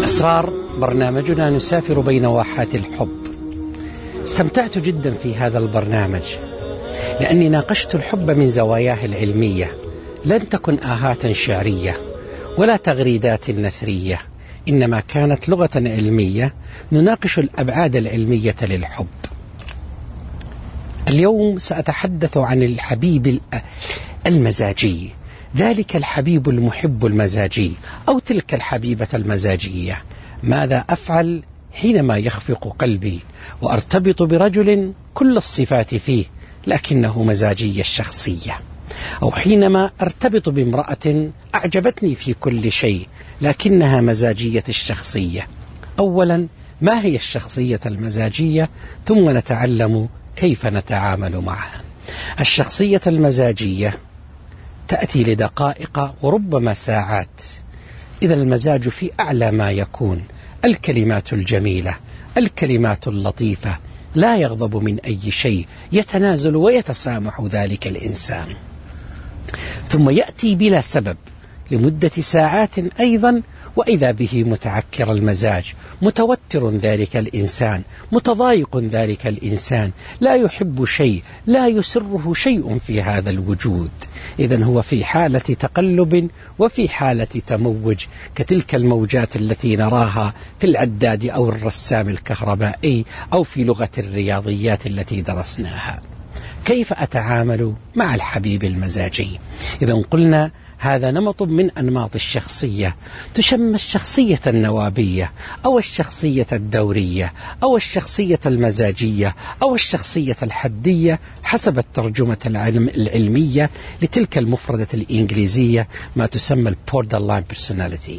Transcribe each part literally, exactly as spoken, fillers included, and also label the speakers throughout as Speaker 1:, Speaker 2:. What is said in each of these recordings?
Speaker 1: أسرار برنامجنا نسافر بين واحات الحب. استمتعت جدا في هذا البرنامج لأني ناقشت الحب من زواياه العلمية، لن تكن آهات شعرية ولا تغريدات نثرية، إنما كانت لغة علمية نناقش الأبعاد العلمية للحب. اليوم سأتحدث عن الحبيب المزاجي، ذلك الحبيب المحب المزاجي أو تلك الحبيبة المزاجية. ماذا أفعل حينما يخفق قلبي وأرتبط برجل كل الصفات فيه لكنه مزاجي الشخصية، أو حينما أرتبط بامرأة أعجبتني في كل شيء لكنها مزاجية الشخصية؟ أولا، ما هي الشخصية المزاجية؟ ثم نتعلم كيف نتعامل معها. الشخصية المزاجية تأتي لدقائق وربما ساعات، إذا المزاج في أعلى ما يكون، الكلمات الجميلة، الكلمات اللطيفة، لا يغضب من أي شيء، يتنازل ويتسامح ذلك الإنسان. ثم يأتي بلا سبب لمدة ساعات أيضا، وإذا به متعكر المزاج، متوتر ذلك الإنسان، متضايق ذلك الإنسان، لا يحب شيء، لا يسره شيء في هذا الوجود. إذن هو في حالة تقلب وفي حالة تموج، كتلك الموجات التي نراها في العداد أو الرسام الكهربائي أو في لغة الرياضيات التي درسناها. كيف أتعامل مع الحبيب المزاجي؟ إذن قلنا هذا نمط من أنماط الشخصية، تسمى الشخصية النوابية أو الشخصية الدورية أو الشخصية المزاجية أو الشخصية الحدية حسب الترجمة العلم العلمية لتلك المفردة الإنجليزية، ما تسمى borderline personality.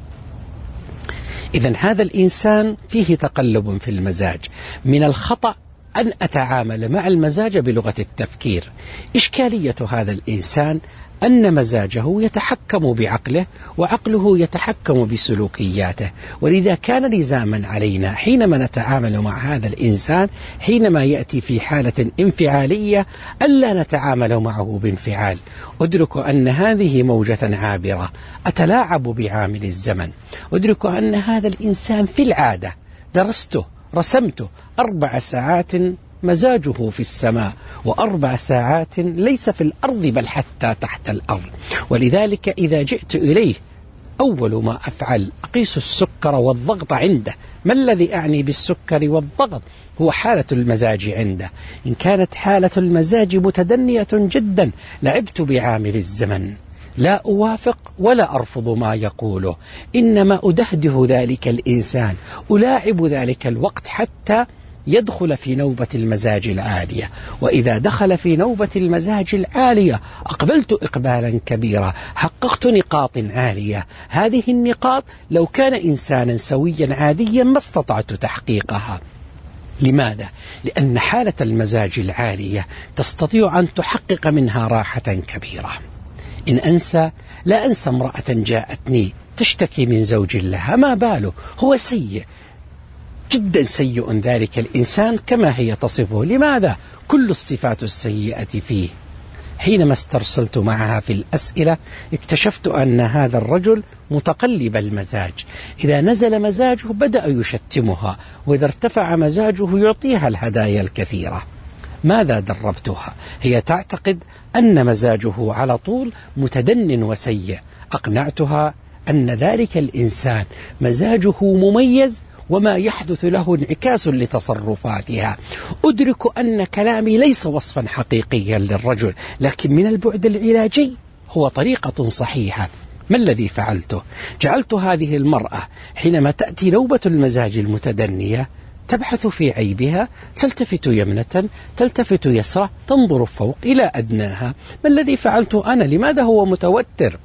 Speaker 1: إذن هذا الإنسان فيه تقلب في المزاج. من الخطأ أن أتعامل مع المزاج بلغة التفكير. إشكالية هذا الإنسان أن مزاجه يتحكم بعقله وعقله يتحكم بسلوكياته، ولذا كان لزاما علينا حينما نتعامل مع هذا الإنسان حينما يأتي في حالة انفعالية ألا نتعامل معه بانفعال. أدرك أن هذه موجة عابرة، أتلاعب بعامل الزمن. أدرك أن هذا الإنسان في العادة درسته رسمته أربع ساعات مزاجه في السماء وأربع ساعات ليس في الأرض بل حتى تحت الأرض، ولذلك إذا جئت إليه أول ما أفعل أقيس السكر والضغط عنده. ما الذي أعني بالسكر والضغط؟ هو حالة المزاج عنده. إن كانت حالة المزاج متدنية جدا لعبت بعامل الزمن، لا أوافق ولا أرفض ما يقوله، إنما أدهده ذلك الإنسان، ألاعب ذلك الوقت حتى يدخل في نوبة المزاج العالية. وإذا دخل في نوبة المزاج العالية أقبلت إقبالا كبيرا، حققت نقاط عالية. هذه النقاط لو كان إنسانا سويا عاديا ما استطعت تحقيقها. لماذا؟ لأن حالة المزاج العالية تستطيع أن تحقق منها راحة كبيرة. إن أنسى، لا أنسى امرأة جاءتني تشتكي من زوج لها، ما باله، هو سيء جدا، سيء ذلك الإنسان كما هي تصفه. لماذا؟ كل الصفات السيئة فيه. حينما استرسلت معها في الأسئلة اكتشفت أن هذا الرجل متقلب المزاج، إذا نزل مزاجه بدأ يشتمها، وإذا ارتفع مزاجه يعطيها الهدايا الكثيرة. ماذا دربتها؟ هي تعتقد أن مزاجه على طول متدن وسيء. أقنعتها أن ذلك الإنسان مزاجه مميز وما يحدث له انعكاس لتصرفاتها. أدرك أن كلامي ليس وصفا حقيقيا للرجل، لكن من البعد العلاجي هو طريقة صحيحة. ما الذي فعلته؟ جعلت هذه المرأة حينما تأتي نوبة المزاج المتدنية تبحث في عيبها، تلتفت يمنة، تلتفت يسرى، تنظر فوق إلى أدناها. ما الذي فعلته أنا؟ لماذا هو متوتر؟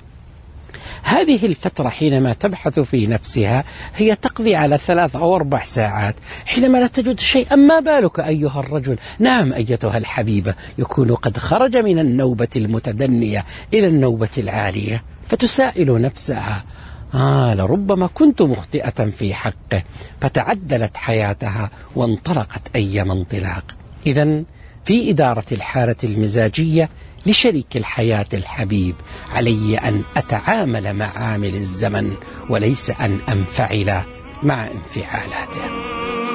Speaker 1: هذه الفترة حينما تبحث في نفسها هي تقضي على ثلاث أو أربع ساعات. حينما لا تجد شيئا ما بالك أيها الرجل؟ نعم أيتها الحبيبة، يكون قد خرج من النوبة المتدنية إلى النوبة العالية، فتسائل نفسها: آه لربما كنت مخطئة في حقه، فتعدلت حياتها وانطلقت أيما انطلاق. إذن في إدارة الحالة المزاجية لشريك الحياة الحبيب علي أن أتعامل مع عامل الزمن وليس أن أنفعل مع انفعالاته.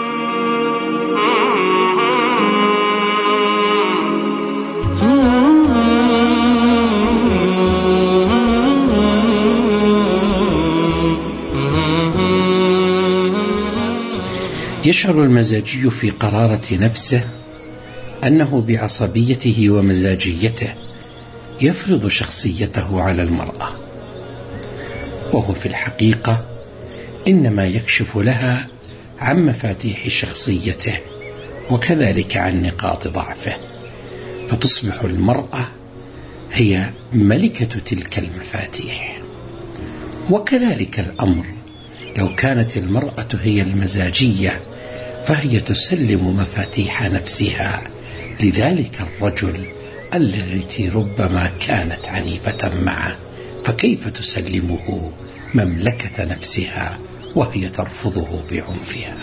Speaker 1: يشعر المزاجي في قرارة نفسه أنه بعصبيته ومزاجيته يفرض شخصيته على المرأة، وهو في الحقيقة إنما يكشف لها عن مفاتيح شخصيته وكذلك عن نقاط ضعفه، فتصبح المرأة هي ملكة تلك المفاتيح. وكذلك الأمر لو كانت المرأة هي المزاجية فهي تسلم مفاتيح نفسها لذلك الرجل التي ربما كانت عنيفة معه، فكيف تسلمه مملكة نفسها وهي ترفضه بعنفها؟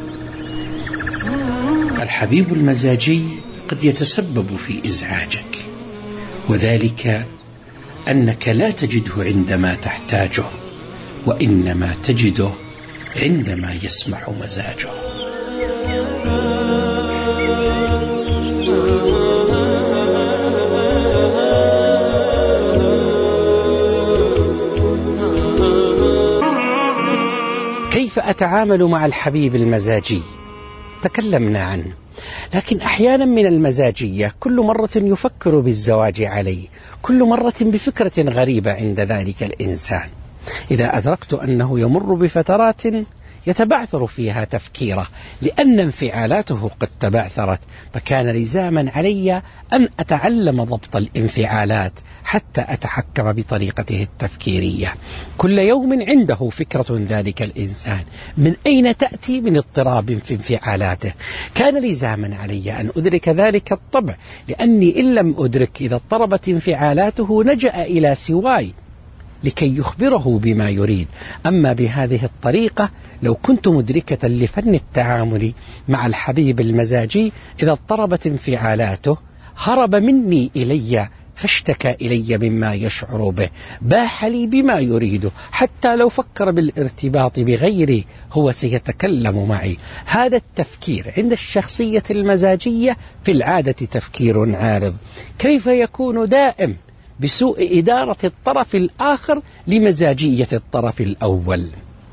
Speaker 1: الحبيب المزاجي قد يتسبب في إزعاجك، وذلك أنك لا تجده عندما تحتاجه، وإنما تجده عندما يسمح مزاجه. كيف أتعامل مع الحبيب المزاجي؟ تكلمنا عنه، لكن أحيانا من المزاجية كل مرة يفكر بالزواج عليه، كل مرة بفكرة غريبة عند ذلك الإنسان. إذا أدركت أنه يمر بفترات يتبعثر فيها تفكيره لأن انفعالاته قد تبعثرت، فكان لزاما علي أن أتعلم ضبط الانفعالات حتى أتحكم بطريقته التفكيرية. كل يوم عنده فكرة ذلك الإنسان، من أين تأتي؟ من اضطراب في انفعالاته. كان لزاما علي أن أدرك ذلك الطبع، لأني إن لم أدرك إذا اضطربت انفعالاته نجأ إلى سواي لكي يخبره بما يريد. أما بهذه الطريقة لو كنت مدركة لفن التعامل مع الحبيب المزاجي، إذا اضطربت انفعالاته هرب مني إلي فاشتكى إلي مما يشعر به، باح لي بما يريده، حتى لو فكر بالارتباط بغيري هو سيتكلم معي. هذا التفكير عند الشخصية المزاجية في العادة تفكير عارض. كيف يكون دائم؟ بسوء إدارة الطرف الآخر لمزاجية الطرف الأول.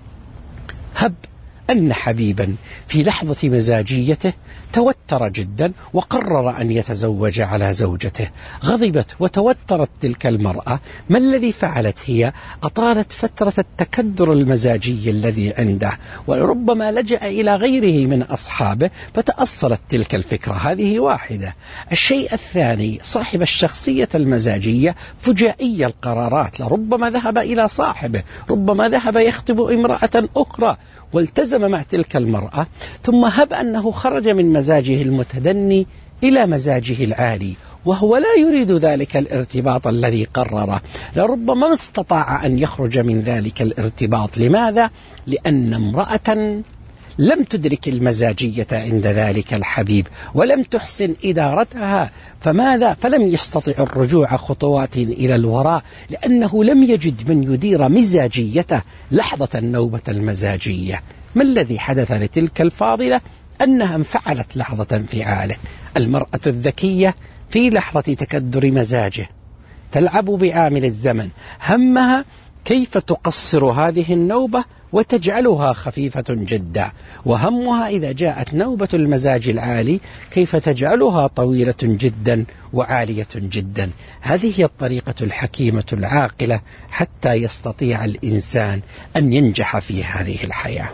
Speaker 1: هب أن حبيبا في لحظة مزاجيته توتر جدا وقرر أن يتزوج على زوجته، غضبت وتوترت تلك المرأة. ما الذي فعلت هي؟ أطالت فترة التكدر المزاجي الذي عنده، وربما لجأ إلى غيره من أصحابه فتأصلت تلك الفكرة. هذه واحدة. الشيء الثاني، صاحب الشخصية المزاجية فجائي القرارات، لربما ذهب إلى صاحبه، ربما ذهب يخطب امرأة أخرى والتزم مع تلك المرأة، ثم هب أنه خرج من مزاجه المتدني إلى مزاجه العالي وهو لا يريد ذلك الارتباط الذي قرره. لربما ما استطاع أن يخرج من ذلك الارتباط. لماذا؟ لأن امرأة لم تدرك المزاجية عند ذلك الحبيب ولم تحسن إدارتها، فماذا؟ فلم يستطع الرجوع خطوات إلى الوراء، لأنه لم يجد من يدير مزاجيته لحظة النوبة المزاجية. ما الذي حدث لتلك الفاضلة؟ أنها انفعلت لحظة انفعاله. المرأة الذكية في لحظة تكدر مزاجه تلعب بعامل الزمن، همها كيف تقصر هذه النوبة وتجعلها خفيفة جدا، وهمها إذا جاءت نوبة المزاج العالي كيف تجعلها طويلة جدا وعالية جدا. هذه هي الطريقة الحكيمة العاقلة حتى يستطيع الإنسان أن ينجح في هذه الحياة.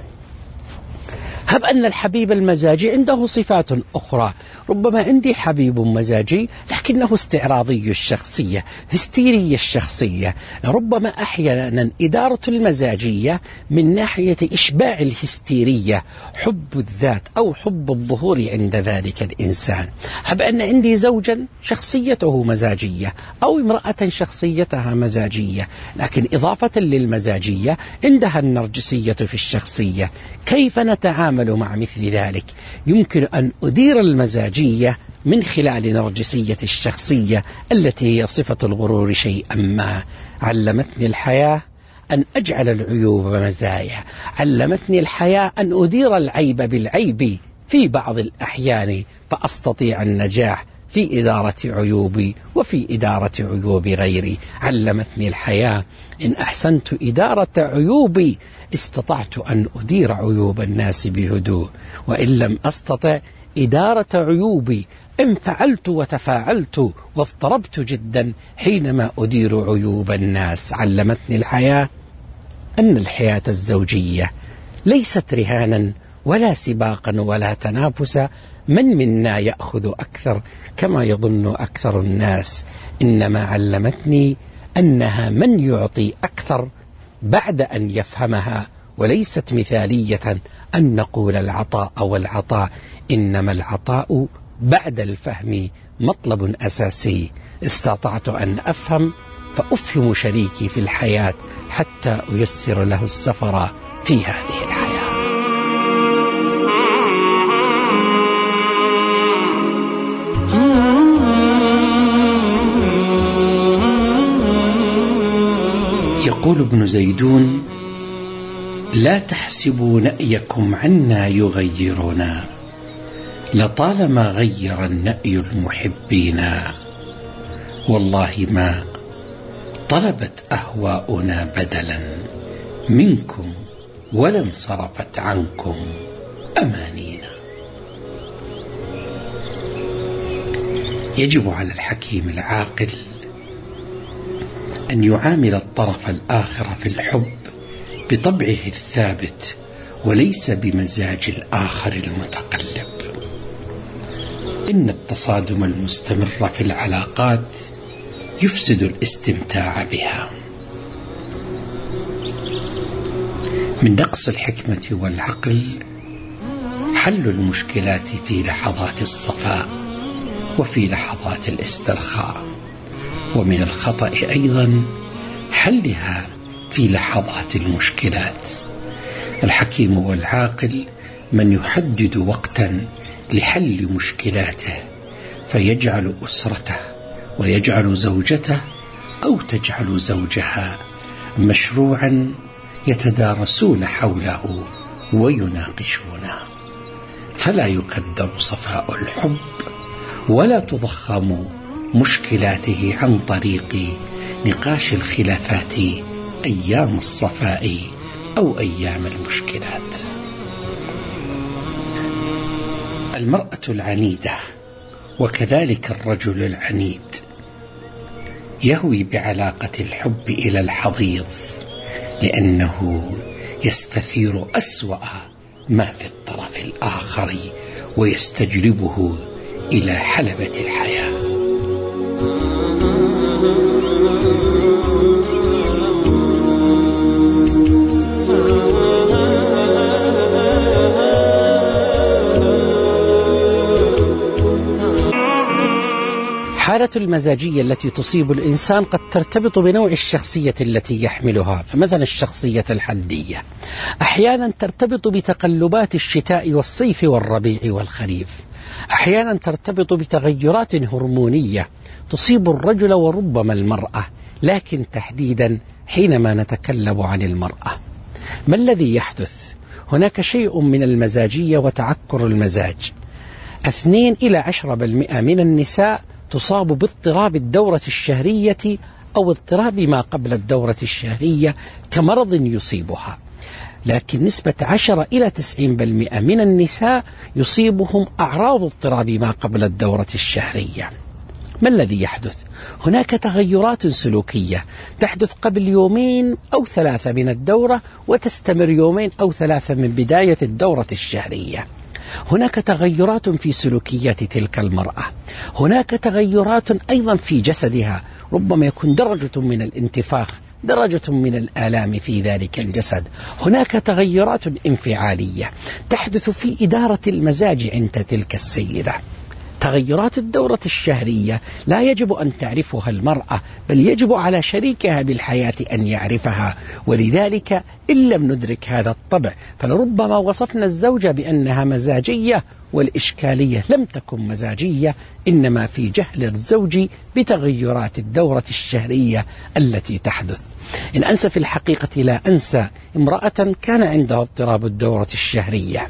Speaker 1: هب أن الحبيب المزاجي عنده صفات أخرى. ربما عندي حبيب مزاجي لكنه استعراضي الشخصية، هستيري الشخصية. ربما أحيانا إدارة المزاجية من ناحية إشباع الهستيرية، حب الذات أو حب الظهور عند ذلك الإنسان. هب أن عندي زوجا شخصيته مزاجية أو امرأة شخصيتها مزاجية، لكن إضافة للمزاجية عندها النرجسية في الشخصية. كيف نتعامل مع مثل ذلك؟ يمكن أن أدير المزاجية من خلال نرجسية الشخصية التي هي صفة الغرور شيئا ما. علمتني الحياة أن أجعل العيوب مزايا، علمتني الحياة أن أدير العيب بالعيب في بعض الأحيان فأستطيع النجاح في إدارة عيوبي وفي إدارة عيوب غيري. علمتني الحياة إن أحسنت إدارة عيوبي استطعت أن أدير عيوب الناس بهدوء، وإن لم أستطع إدارة عيوبي انفعلت وتفاعلت واضطربت جدا حينما أدير عيوب الناس. علمتني الحياة أن الحياة الزوجية ليست رهانا ولا سباقا ولا تنافسا من منا يأخذ أكثر كما يظن أكثر الناس، إنما علمتني أنها من يعطي أكثر بعد أن يفهمها، وليست مثالية أن نقول العطاء أو العطاء، إنما العطاء بعد الفهم مطلب أساسي. استطعت أن أفهم فأفهم شريكي في الحياة حتى أيسر له السفر في هذه الحياة. يقول ابن زيدون: لا تحسبوا نأيكم عنا يغيرنا، لطالما غير النأي المحبين، والله ما طلبت أهواؤنا بدلا منكم ولا انصرفت عنكم أمانينا. يجب على الحكيم العاقل أن يعامل الطرف الآخر في الحب بطبعه الثابت وليس بمزاج الآخر المتقلب. إن التصادم المستمر في العلاقات يفسد الاستمتاع بها. من نقص الحكمة والعقل حل المشكلات في لحظات الصفاء وفي لحظات الاسترخاء، ومن الخطأ أيضا حلها في لحظات المشكلات. الحكيم والعاقل من يحدد وقتا لحل مشكلاته فيجعل أسرته ويجعل زوجته أو تجعل زوجها مشروعا يتدارسون حوله ويناقشونه، فلا يكدر صفاء الحب ولا تضخم مشكلاته عن طريق نقاش الخلافات أيام الصفاء أو أيام المشكلات. المرأة العنيدة وكذلك الرجل العنيد يهوي بعلاقة الحب إلى الحضيض، لأنه يستثير أسوأ ما في الطرف الآخر ويستجلبه إلى حلبة الحياة. الحالة المزاجية التي تصيب الإنسان قد ترتبط بنوع الشخصية التي يحملها، فمثلا الشخصية الحدية أحيانا ترتبط بتقلبات الشتاء والصيف والربيع والخريف، أحيانا ترتبط بتغيرات هرمونية تصيب الرجل وربما المرأة، لكن تحديدا حينما نتكلم عن المرأة ما الذي يحدث؟ هناك شيء من المزاجية وتعكر المزاج. اثنين إلى عشرة بالمئة من النساء تصاب باضطراب الدورة الشهرية أو اضطراب ما قبل الدورة الشهرية كمرض يصيبها، لكن نسبة عشرة إلى تسعين بالمئة من النساء يصيبهم أعراض اضطراب ما قبل الدورة الشهرية. ما الذي يحدث؟ هناك تغيرات سلوكية تحدث قبل يومين أو ثلاثة من الدورة وتستمر يومين أو ثلاثة من بداية الدورة الشهرية. هناك تغيرات في سلوكيات تلك المرأة، هناك تغيرات أيضا في جسدها، ربما يكون درجة من الانتفاخ، درجة من الآلام في ذلك الجسد، هناك تغيرات انفعالية تحدث في إدارة المزاج عند تلك السيدة. تغيرات الدورة الشهرية لا يجب أن تعرفها المرأة، بل يجب على شريكها بالحياة أن يعرفها. ولذلك إن لم ندرك هذا الطبع فلربما وصفنا الزوجة بأنها مزاجية، والإشكالية لم تكن مزاجية، إنما في جهل الزوج بتغيرات الدورة الشهرية التي تحدث. إن أنسى في الحقيقة لا أنسى امرأة كان عندها اضطراب الدورة الشهرية،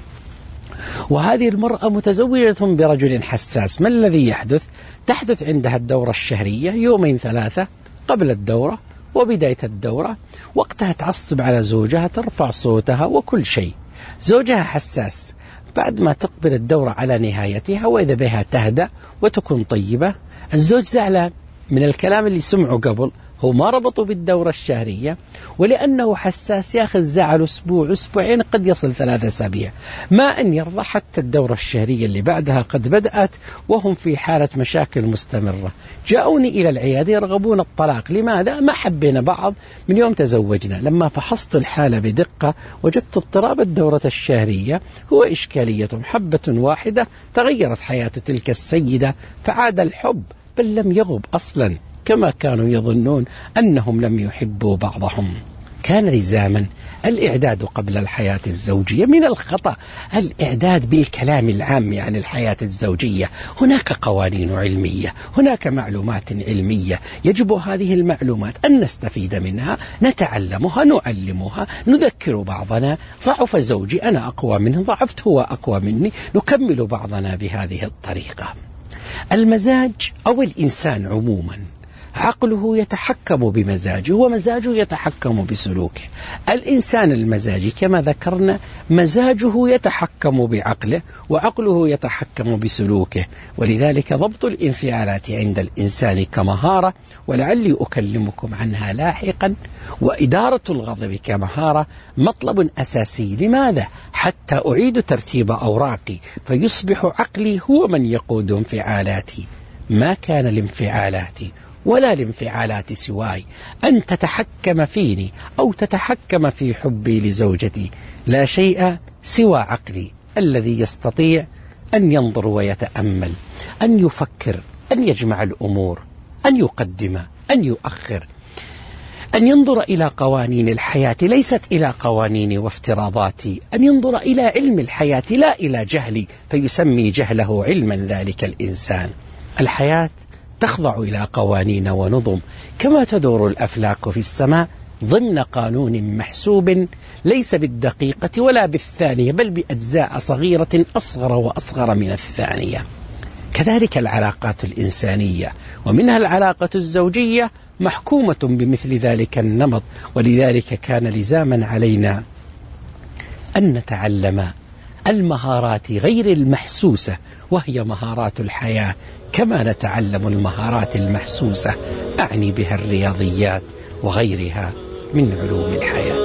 Speaker 1: وهذه المرأة متزوجة برجل حساس. ما الذي يحدث؟ تحدث عندها الدورة الشهرية يومين ثلاثة قبل الدورة وبداية الدورة، وقتها تعصب على زوجها، ترفع صوتها وكل شيء. زوجها حساس، بعد ما تقبل الدورة على نهايتها وإذا بها تهدأ وتكون طيبة، الزوج زعلان من الكلام اللي سمعه قبل، هو ما ربطوا بالدورة الشهرية، ولأنه حساس ياخذ زعل أسبوع أسبوعين قد يصل ثلاثة أسابيع، ما أن يرضى حتى الدورة الشهرية اللي بعدها قد بدأت وهم في حالة مشاكل مستمرة. جاءوني إلى العيادة يرغبون الطلاق. لماذا؟ ما حبينا بعض من يوم تزوجنا. لما فحصت الحالة بدقة وجدت اضطراب الدورة الشهرية هو إشكالية حبة واحدة تغيرت حياة تلك السيدة، فعاد الحب، بل لم يغب أصلا كما كانوا يظنون أنهم لم يحبوا بعضهم. كان لزاما الإعداد قبل الحياة الزوجية. من الخطأ الإعداد بالكلام العام عن الحياة الزوجية. هناك قوانين علمية، هناك معلومات علمية، يجب هذه المعلومات أن نستفيد منها، نتعلمها، نعلمها، نذكر بعضنا. ضعف زوجي أنا أقوى منه، ضعفت هو أقوى مني، نكمل بعضنا بهذه الطريقة. المزاج أو الإنسان عموما عقله يتحكم بمزاجه ومزاجه يتحكم بسلوكه. الإنسان المزاجي كما ذكرنا مزاجه يتحكم بعقله وعقله يتحكم بسلوكه، ولذلك ضبط الانفعالات عند الإنسان كمهارة، ولعلي أكلمكم عنها لاحقا. وإدارة الغضب كمهارة مطلب أساسي. لماذا؟ حتى أعيد ترتيب أوراقي فيصبح عقلي هو من يقود انفعالاتي، ما كان لانفعالاتي ولا لانفعالات سواي أن تتحكم فيني أو تتحكم في حبي لزوجتي. لا شيء سوى عقلي الذي يستطيع أن ينظر ويتأمل، أن يفكر، أن يجمع الأمور، أن يقدم، أن يؤخر، أن ينظر إلى قوانين الحياة ليست إلى قوانين وافتراضاتي، أن ينظر إلى علم الحياة لا إلى جهلي فيسمي جهله علما ذلك الإنسان. الحياة تخضع إلى قوانين ونظم، كما تدور الأفلاك في السماء ضمن قانون محسوب ليس بالدقيقة ولا بالثانية، بل بأجزاء صغيرة أصغر وأصغر من الثانية. كذلك العلاقات الإنسانية، ومنها العلاقة الزوجية محكومة بمثل ذلك النمط. ولذلك كان لزاما علينا أن نتعلم المهارات غير المحسوسة وهي مهارات الحياة، كما نتعلم المهارات المحسوسة، أعني بها الرياضيات وغيرها من علوم الحياة.